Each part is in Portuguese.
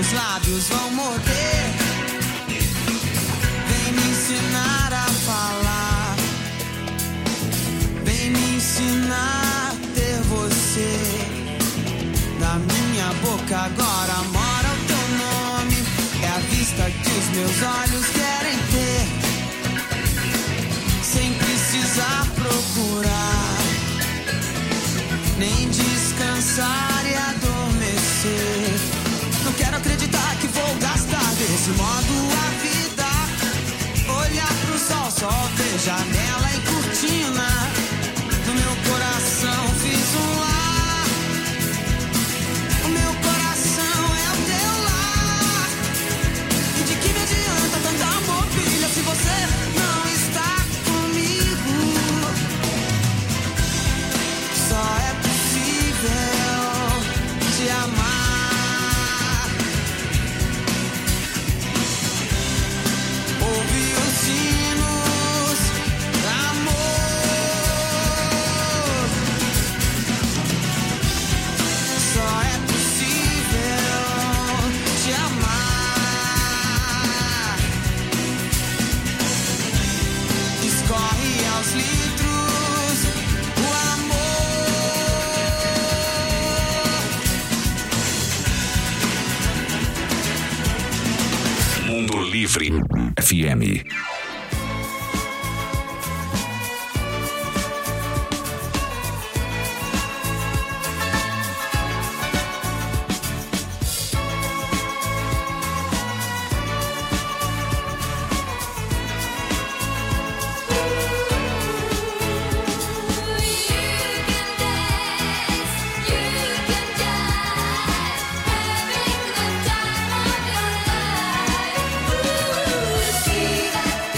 meus lábios vão morder. Vem me ensinar a falar, vem me ensinar a ter você. Na minha boca agora mora o teu nome, é a vista que os meus olhos querem ter, sem precisar procurar, nem descansar e adormecer. Não quero acreditar que vou gastar desse modo a vida. Olhar pro sol, só ver janela e cortina. No meu coração fiz um lar. O meu coração é o teu lar. E de que me adianta tanta mobília se você não está comigo? Só é possível te amar. Ouvir os sinos do amor. Só é possível te amar. Escorre aos litros o amor. Mundo Livre FM. See that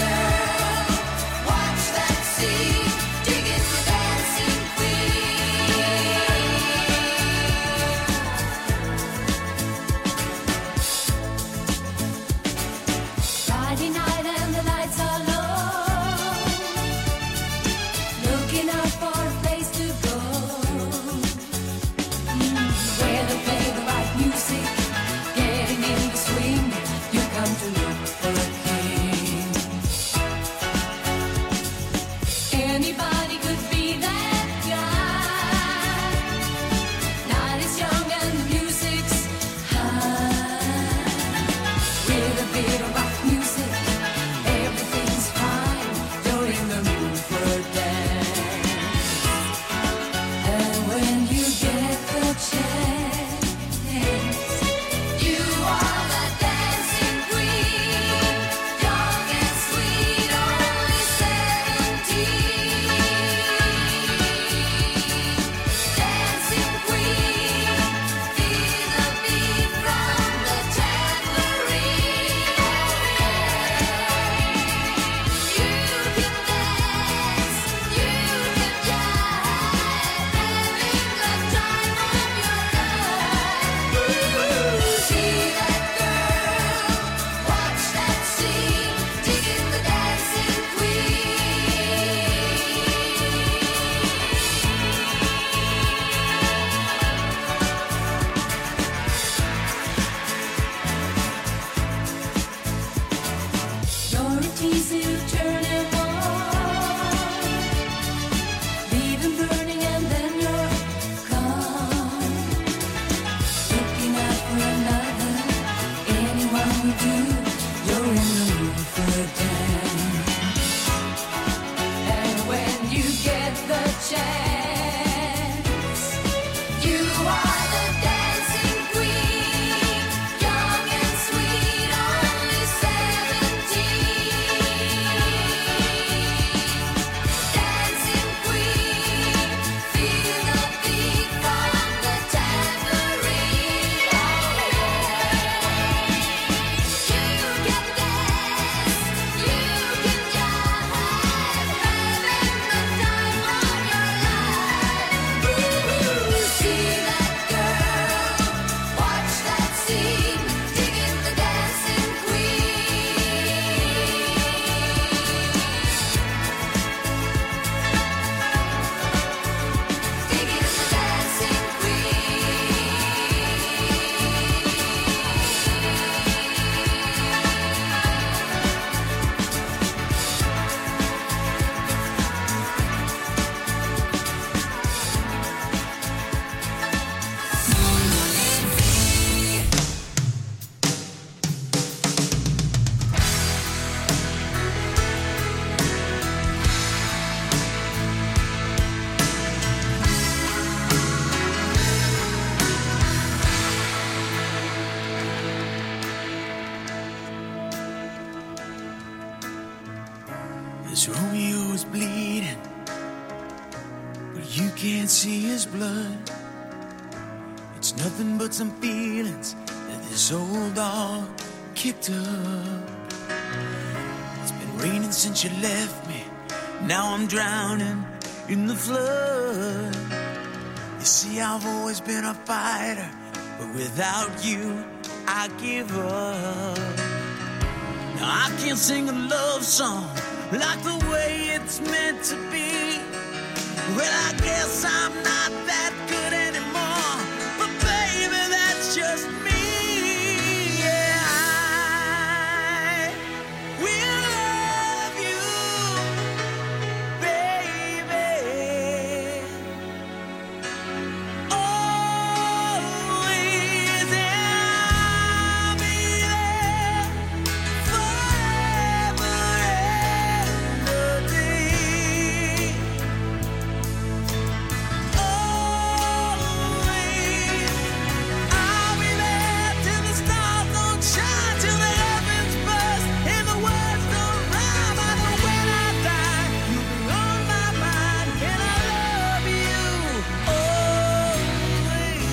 Romeo is bleeding, but you can't see his blood. It's nothing but some feelings that this old dog kicked up. It's been raining since you left me. Now I'm drowning in the flood. You see, I've always been a fighter, but without you, I give up. Now I can't sing a love song like the way it's meant to be. Well, I guess I'm not that good anymore, but baby, that's just me. Yeah, I will love you, baby, always, and I'll be there forever and a day. Always, I'll be there till the stars don't shine, till the heavens burst and the words don't rhyme. I know when I die, you'll be on my mind, and I love you always.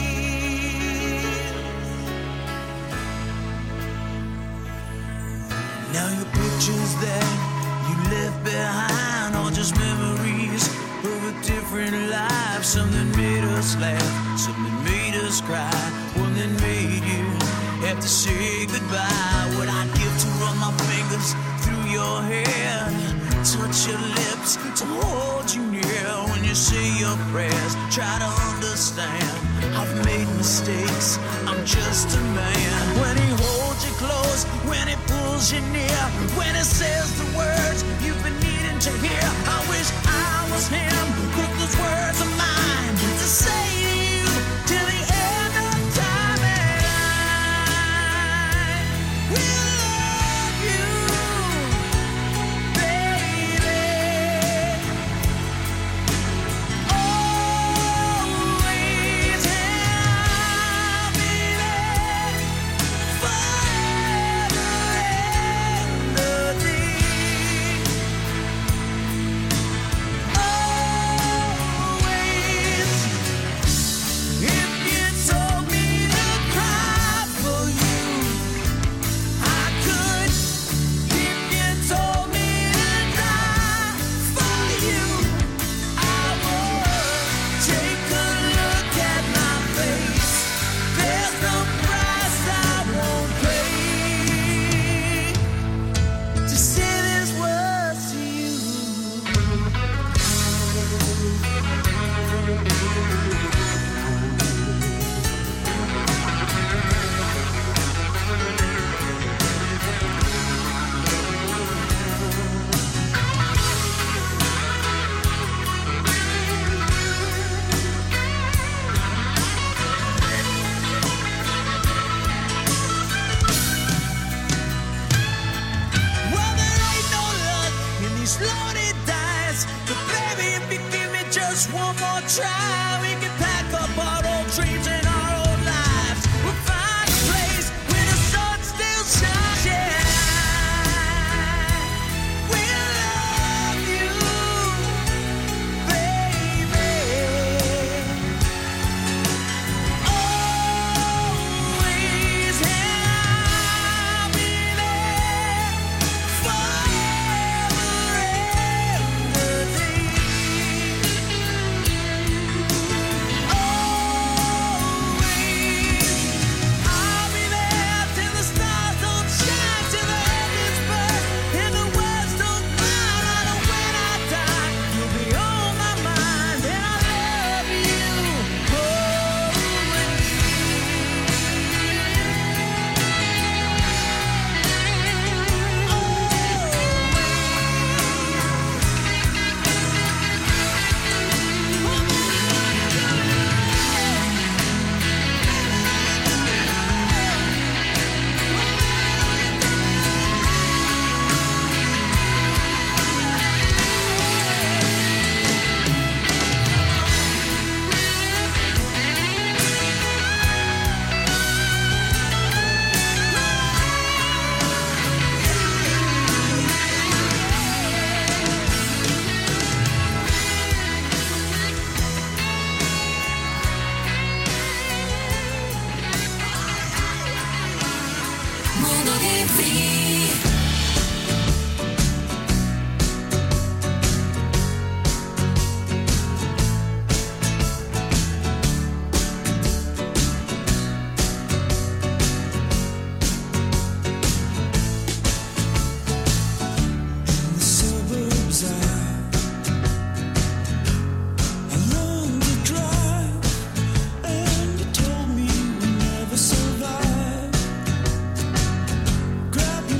Now your pictures that you left behind are just memories of a different life. Something made us laugh, something made us cry, one that made you have to say goodbye. What I'd give to run my fingers through your hair, touch your lips, to hold you near when you say your prayers. Try to understand, I've made mistakes, I'm just a man. When he holds you close, when he pulls you near, when he says the words you've been needing to hear, I wish I was him, put those words of mine to say to you till the end of time. And I will love you, baby, always, and I'll be there forever and a day. Always, if you told me to cry for you, I could. If you told me to die for you, I would. Take a look at my face. There's no price I won't pay to say these words to you. Well, there ain't no luck in these loaded dice, but baby, if you give me just one more try, we can pack up our old dreams and our old lives. We'll find a place where the sun still shines. Yeah, we'll love you, baby, always, and I'll be there forever and a day. Grab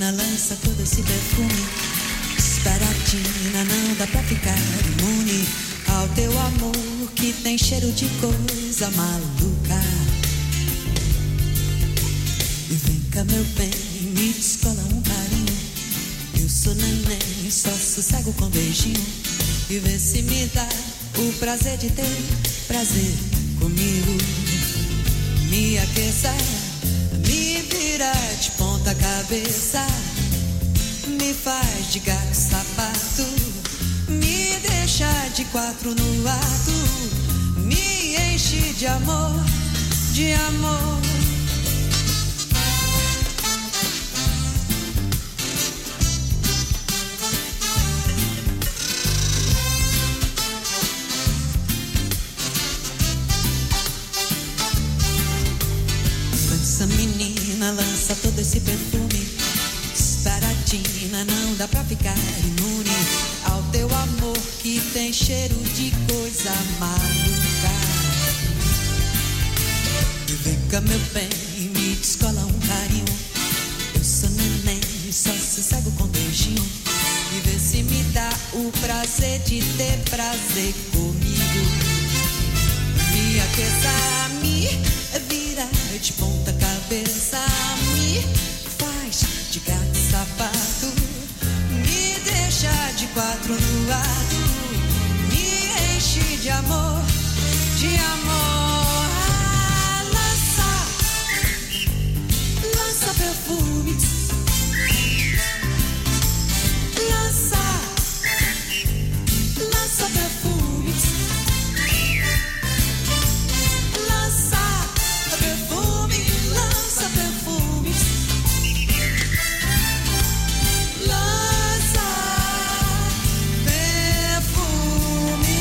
menina, lança todo esse perfume. Esperatina, não dá pra ficar imune ao teu amor que tem cheiro de coisa maluca. E vem cá, meu bem, me descola um carinho. Eu sou neném, só sossego com beijinho. E vê se me dá o prazer de ter prazer comigo. Me aqueça, me vira de ponta cabeça, me faz de gato sapato, me deixa de quatro no ato, me enche de amor, de amor. Menina, lança todo esse perfume. Esperatina, não dá pra ficar imune ao teu amor que tem cheiro de coisa maluca. E vem cá, meu bem, me descola um carinho. Eu sou neném, só sossego com beijinho. E vê se me dá o prazer de ter prazer comigo. Me aqueça, me vira de ponta cabeça, me faz de gato sapato, me deixa de quatro no lado, me enche de amor, de amor. Ah, lança perfumes, lança perfumes, lança perfume, lança perfumes, lança perfume.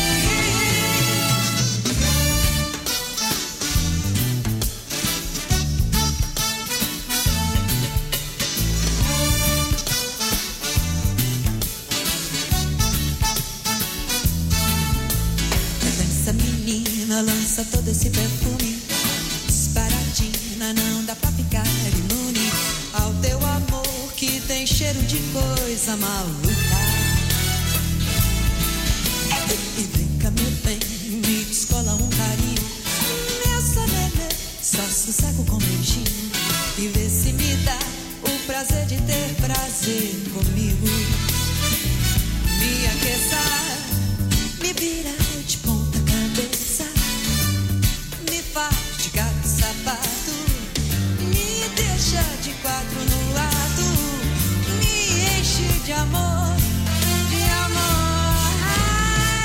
Essa menina, lança todo esse perfume. Esperatina, não dá pra ficar imune ao teu amor que tem cheiro de coisa maluca. E vem cá, meu bem, me descola um carinho. Nessa nenê, só sossego com beijinho. E vê se me dá o prazer de ter prazer comigo. Me aqueça, me vira de ponta cabeça, me faz de gato sapato, me deixa de quatro no lado, me enche de amor, de amor. Ah,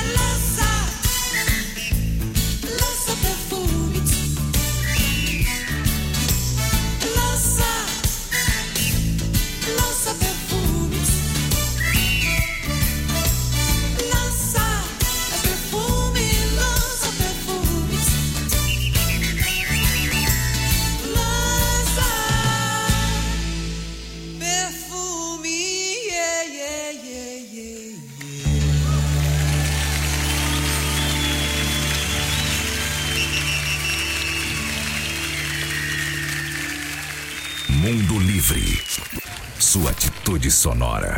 lança perfumes, lança perfumes, lança perfume, lança perfumes, lança perfume, yeah, yeah, yeah, yeah, Mundo Livre. Sua atitude sonora.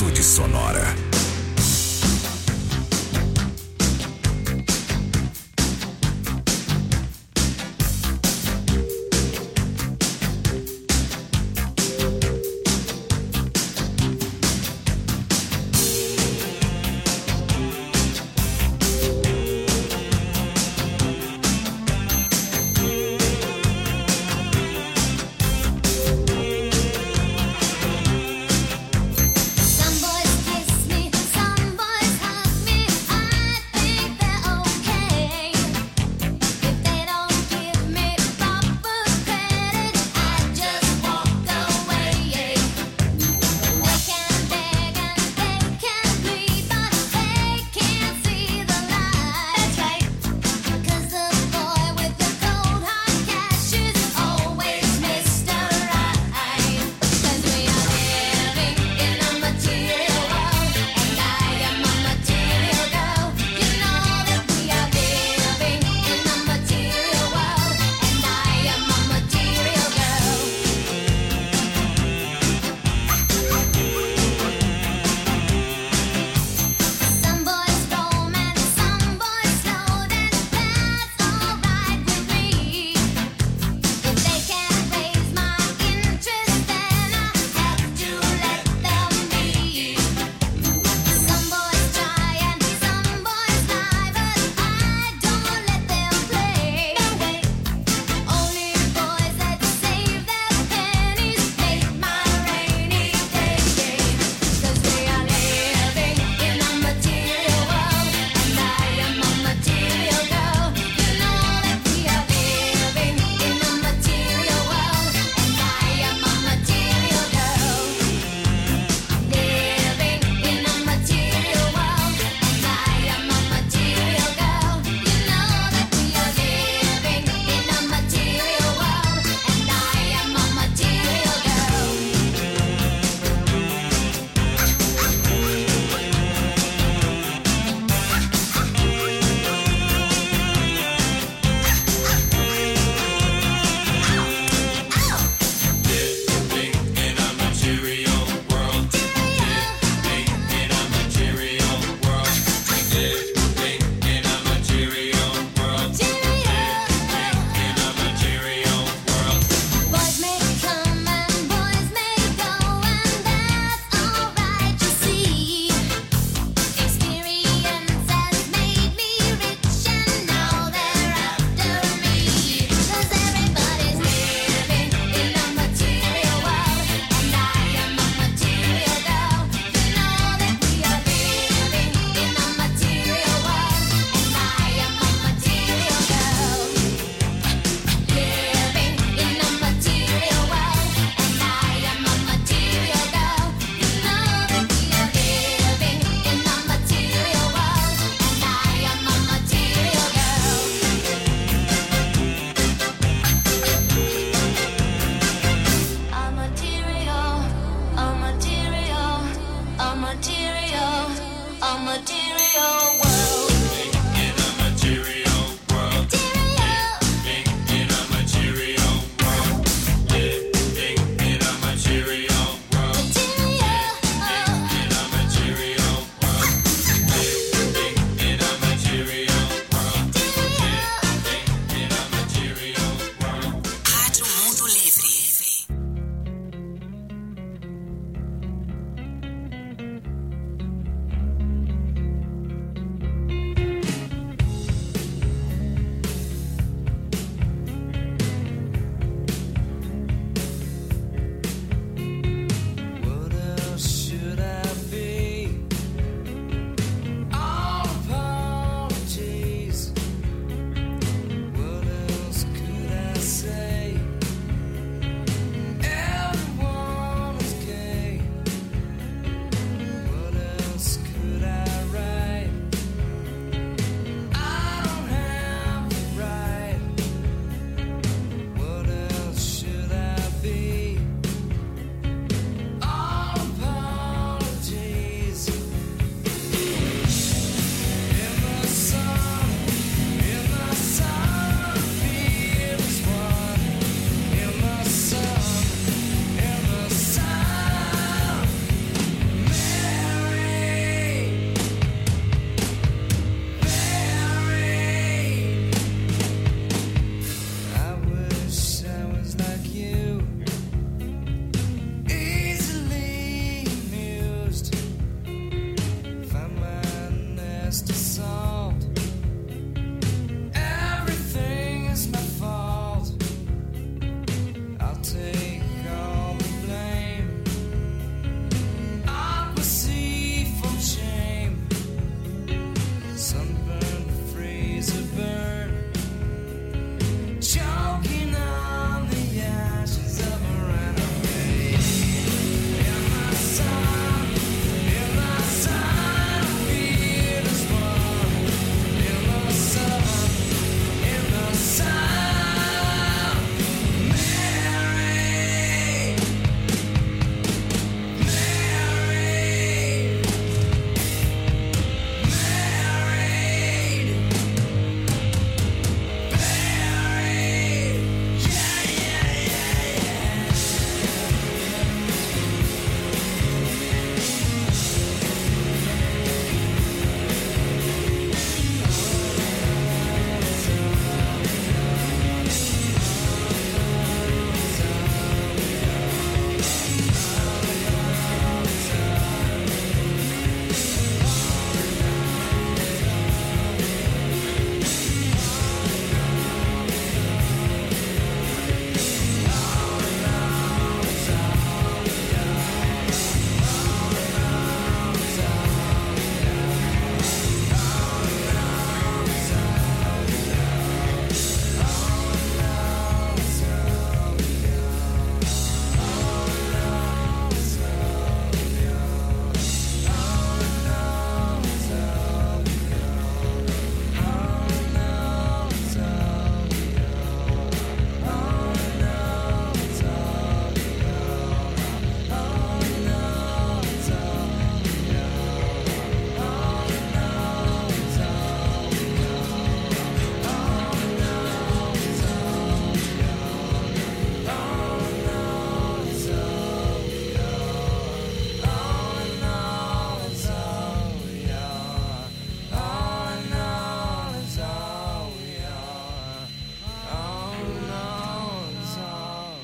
Atitude Sonora.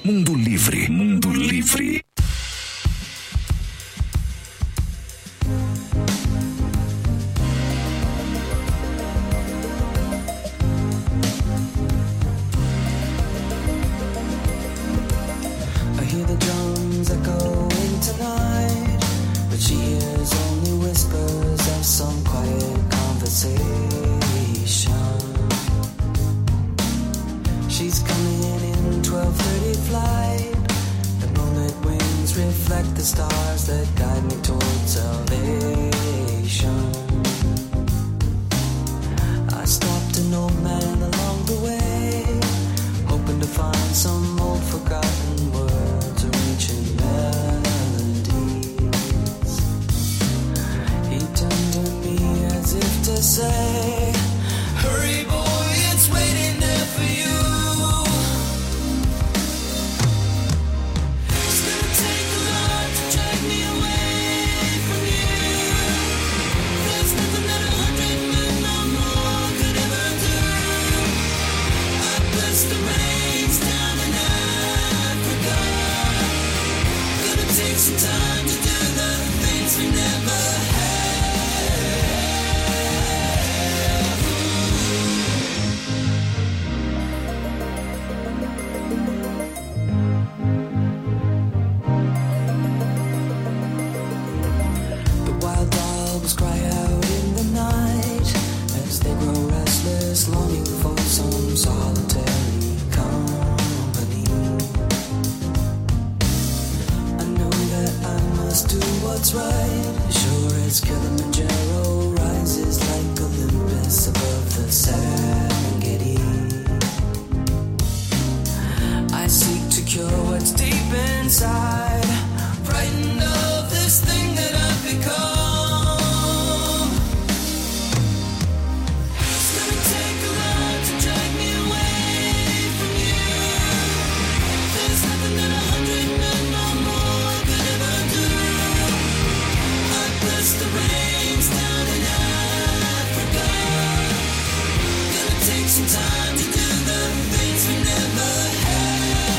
Mundo Livre. Mundo Livre. She's coming in 12:30 flight. The moonlit wings reflect the stars that guide me towards salvation. I stopped an old man along the way, hoping to find some old forgotten words or ancient melodies. He turned to me as if to say, "Hurry, boy, it's waiting there for you." Time to do the things we never The wild dogs cry out in the night as they grow restless, longing for some solitary company. I know that I must do what's right, sure as Kilimanjaro rises like Olympus above the Serengeti. I seek to cure what's deep inside, frightened of this thing that I've become. It's gonna take a lot to drag me away from you. There's nothing that 100 men or more could ever do. I bless the rains down in Africa. Gonna take some time to do the things we never had.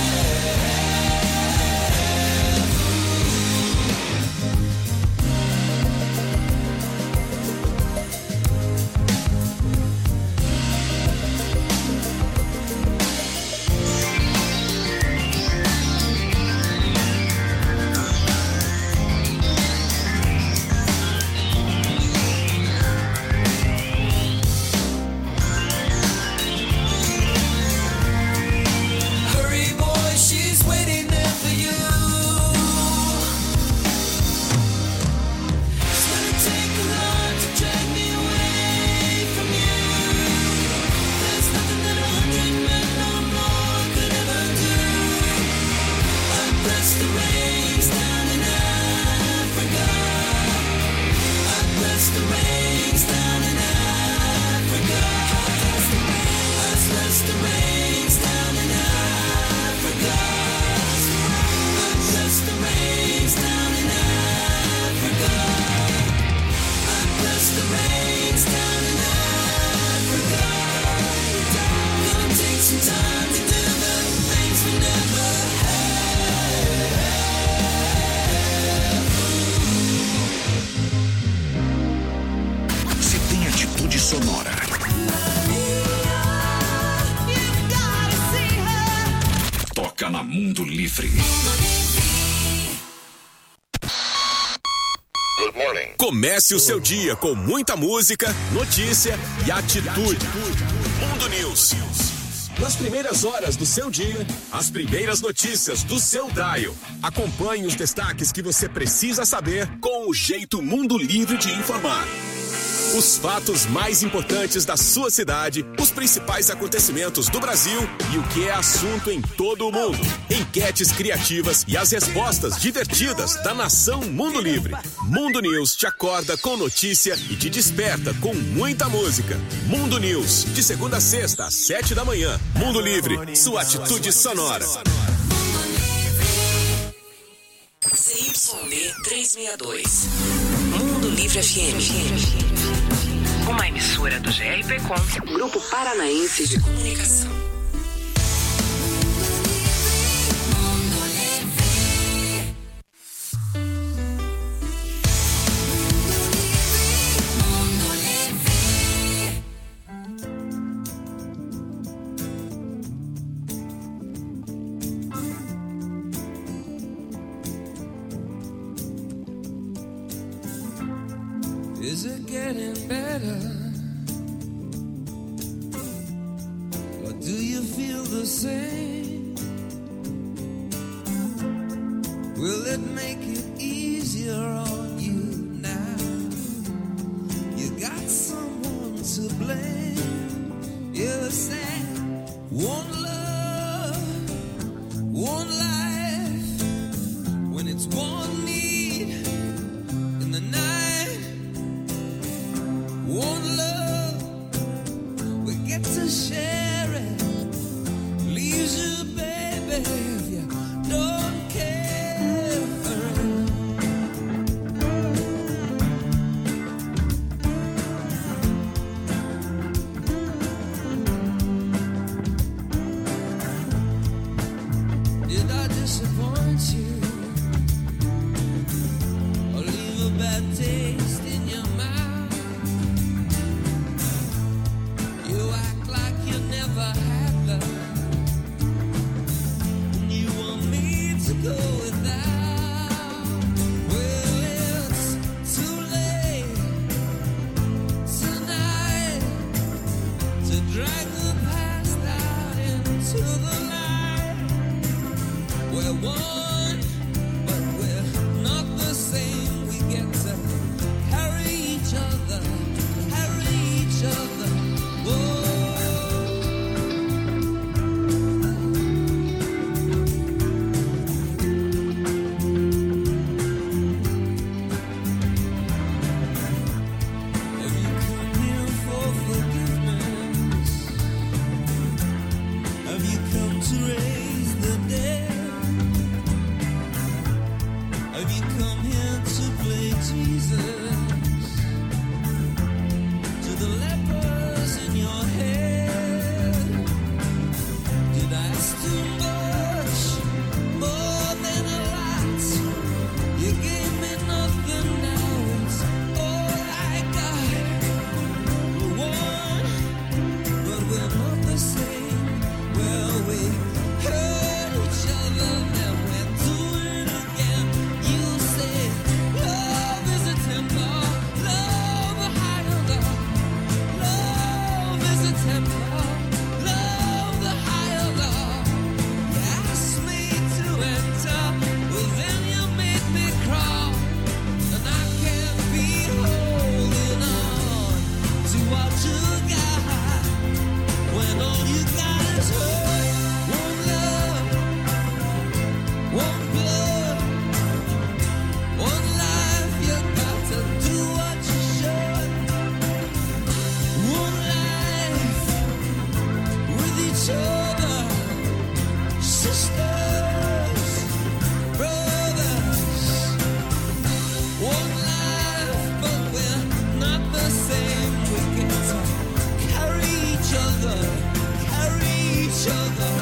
Hurry, boy, she's waiting there for you. It's gonna take a lot to drag me away from you. There's nothing that 100 men or more could ever do. I bless the rains down in Africa. I bless the rains down in Africa. I bless the rains down in Africa. I bless the rains down in Africa. I bless the rains down in Africa. Gonna take some time to do the things we never Se tem atitude sonora, toca na Mundo Livre. Comece o seu dia com muita música, notícia e atitude. Mundo News. Nas primeiras horas do seu dia, as primeiras notícias do seu dial. Acompanhe os destaques que você precisa saber com o jeito Mundo Livre de informar. Os fatos mais importantes da sua cidade, os principais acontecimentos do Brasil e o que é assunto em todo o mundo. Enquetes criativas e as respostas divertidas da nação Mundo Livre. Mundo News te acorda com notícia e te desperta com muita música. Mundo News, de segunda a sexta, às 7 da manhã. Mundo Livre, sua atitude sonora. CYD 362. Mundo Livre FM. Uma emissora do GRPcom, Grupo Paranaense de Comunicação. Is it getting better? Or do you feel the same? Will it make it easier on you now? You got someone to blame. You're sad. One love, one life. When it's one need in the night, one love, we get to share it. Leaves you, baby, if you don't care. Did I disappoint you or leave a bad taste in your mouth? You act like you never had love, and you want me to go without. Well, it's too late tonight to drag the past out into the light. We're one, but we're not the same. We get to carry each other, carry each other. Whoa. Have you come here for forgiveness? Have you come to raise the dead? Have you come here to play Jesus to the lepers in your head? Did I ask too much, more than a lot? You gave me nothing, now it's all I got. We're one, but we're not the same. Well, we hurt each other, then we're doing it again. You say love is a temper, love a higher love. Love is a temper, love the higher love. You asked me to enter, well then you made me crawl, and I can't be holding on to what you got when all you got is hurt. One love, one blood, one life. You got to do what you should. One life with each other, sisters, brothers. One life, but we're not the same. We get to carry each other, carry each other.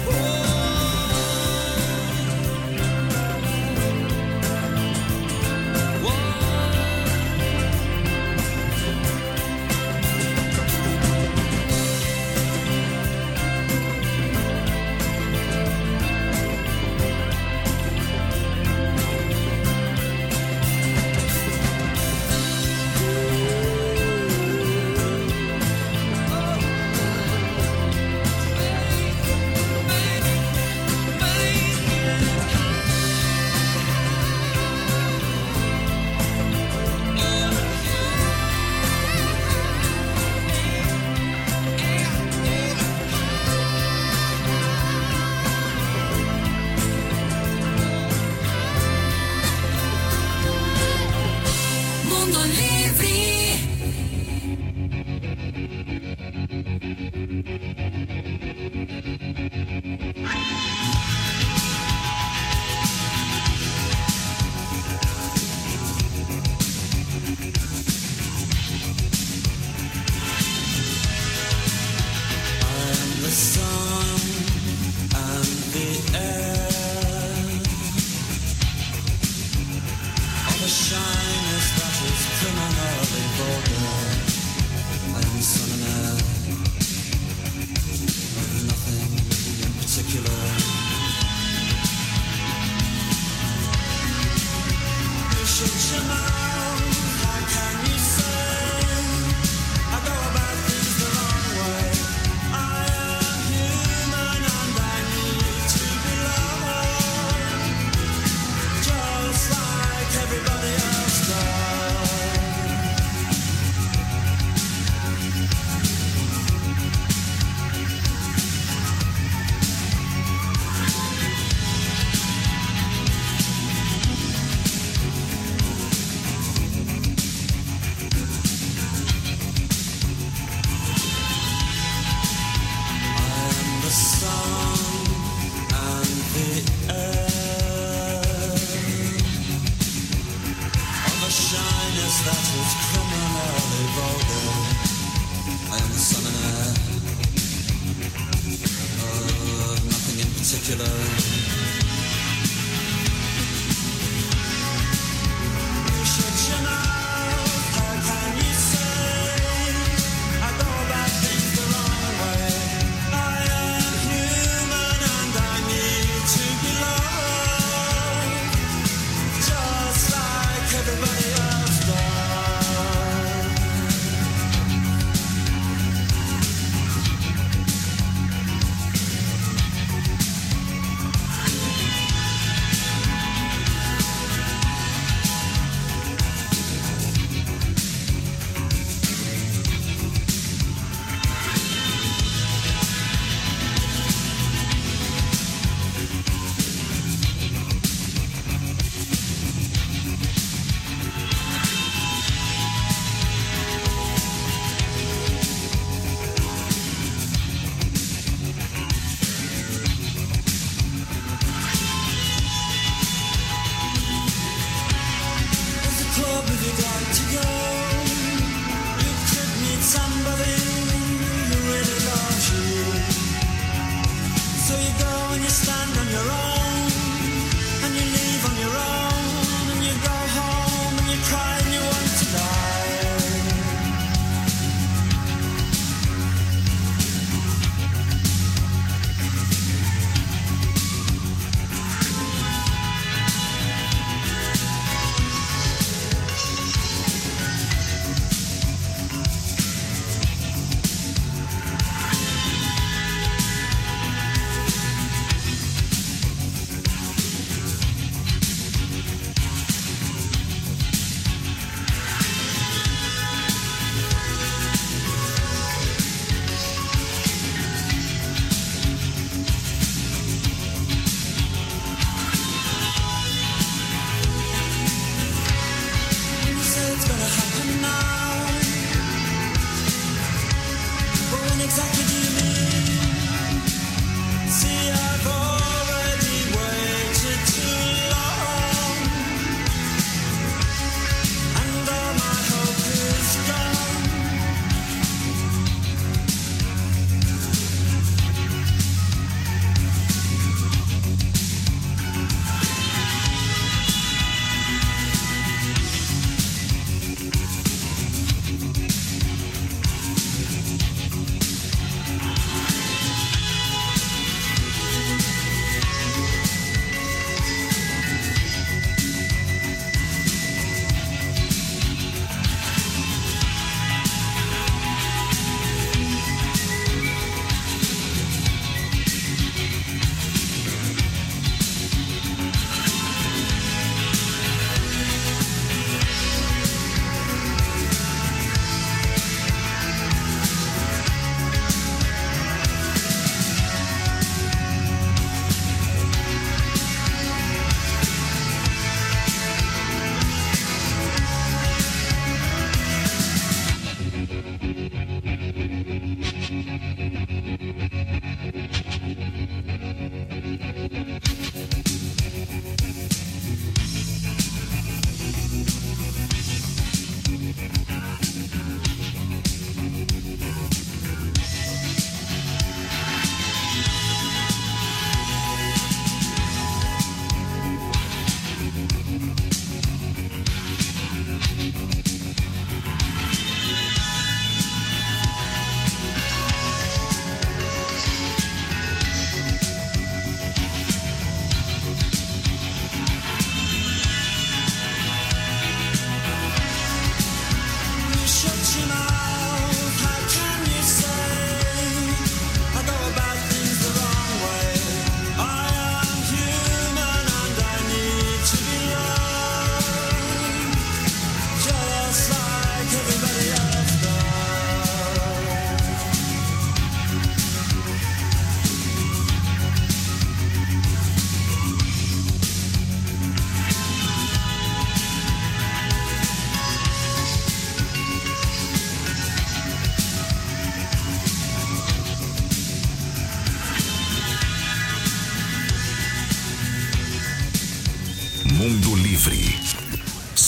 Mundo Livre. I'm the sun and the air of a shyness that is criminal. that is criminally vulgar. I am the son and heir of nothing in particular. Should you know, how can you say I go about things the wrong way? I am human and I need to be loved, just like everybody else does.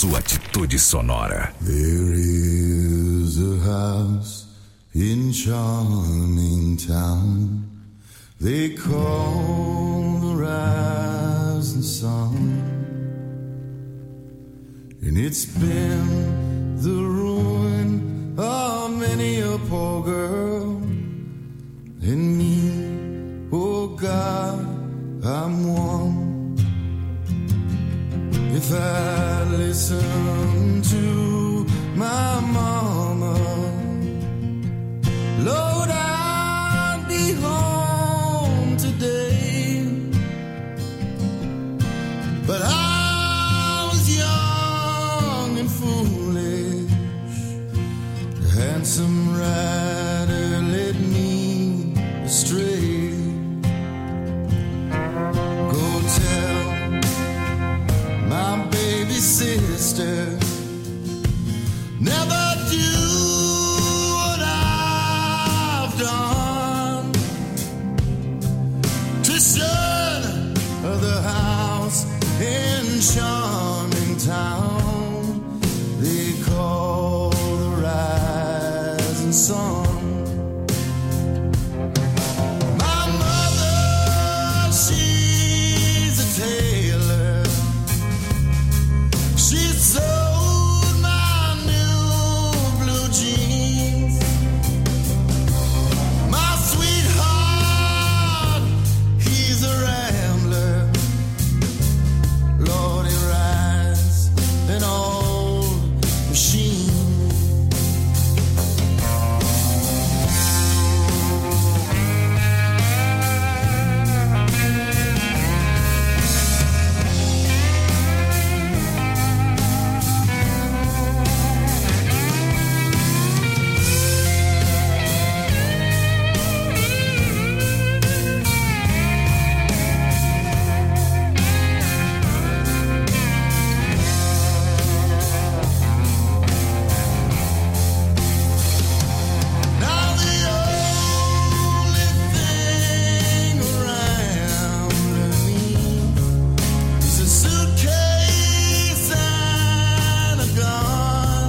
sua atitude sonora. There is a house in charming town they call the rising sun, and it's been the ruin of many a poor girl, and me, oh God, I'm one. If I listen to my mama, Lord, I'd be home today. But I was young and foolish. The handsome rider led me astray. Go tell my baby sister, never do what I've done to shun the house in charming town they call the rising sun. My mother, she's a tailor. She sold my new blue jeans. My sweetheart, he's a rambler. Lord, he rides an old machine. Now the only thing around me is a suitcase and a gun.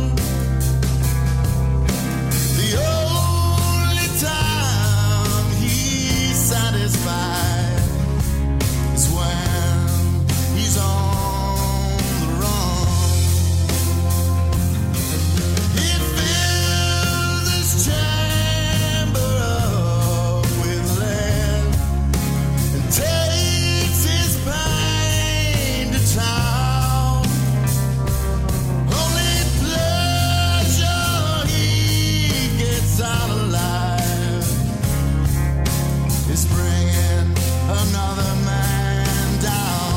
The only time he's satisfied is when he's on the run. He fills his chamber up with lead and takes his pain to town. Only pleasure he gets out of life is bringing another man down.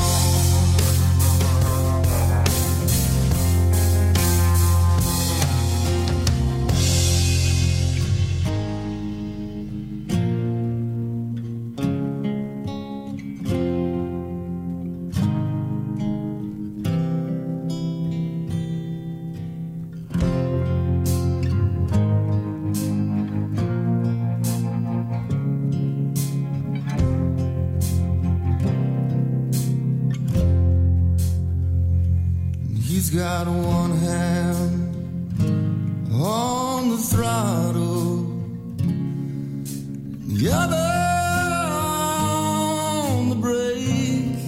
He's got one hand on the throttle, the other on the brake.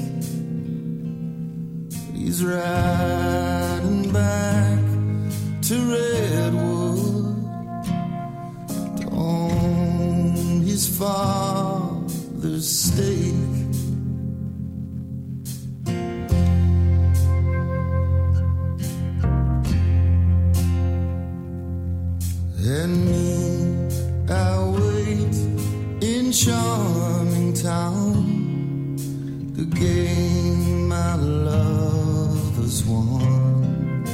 He's riding back to Redwood to own his father's stake. And me, I wait in charming town, the game my love has won.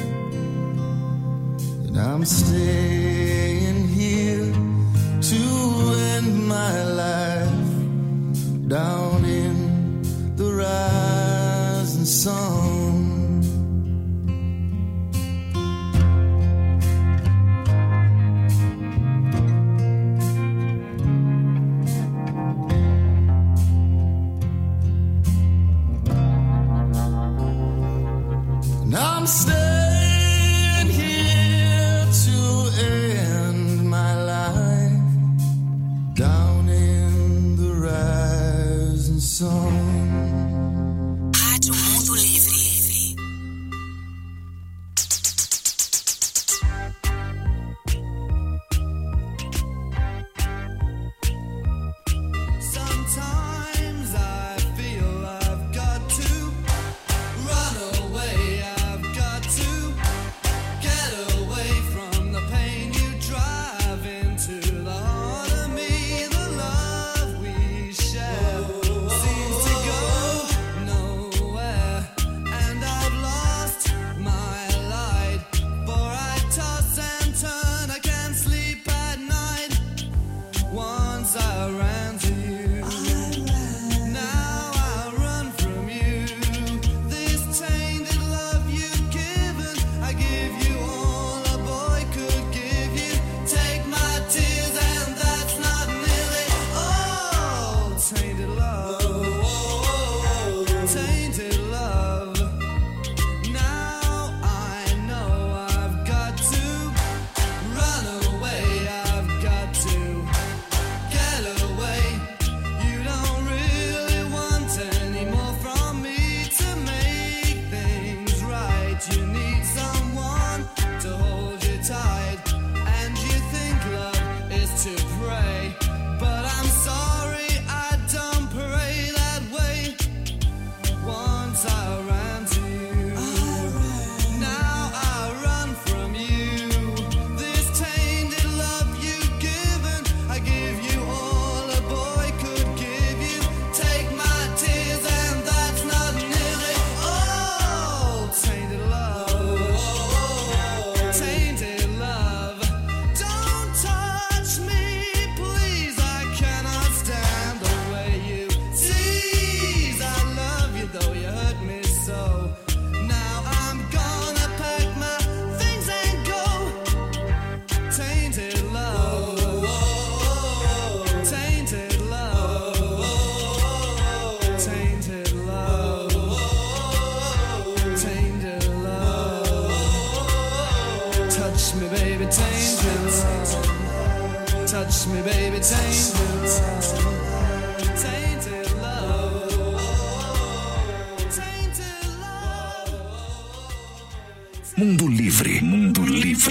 And I'm staying here to end my life down in the rising sun. I'm staying Touch me, baby, tainted love. Touch me, baby, tainted love. Tainted love. Tainted love. Mundo Livre, Mundo Livre.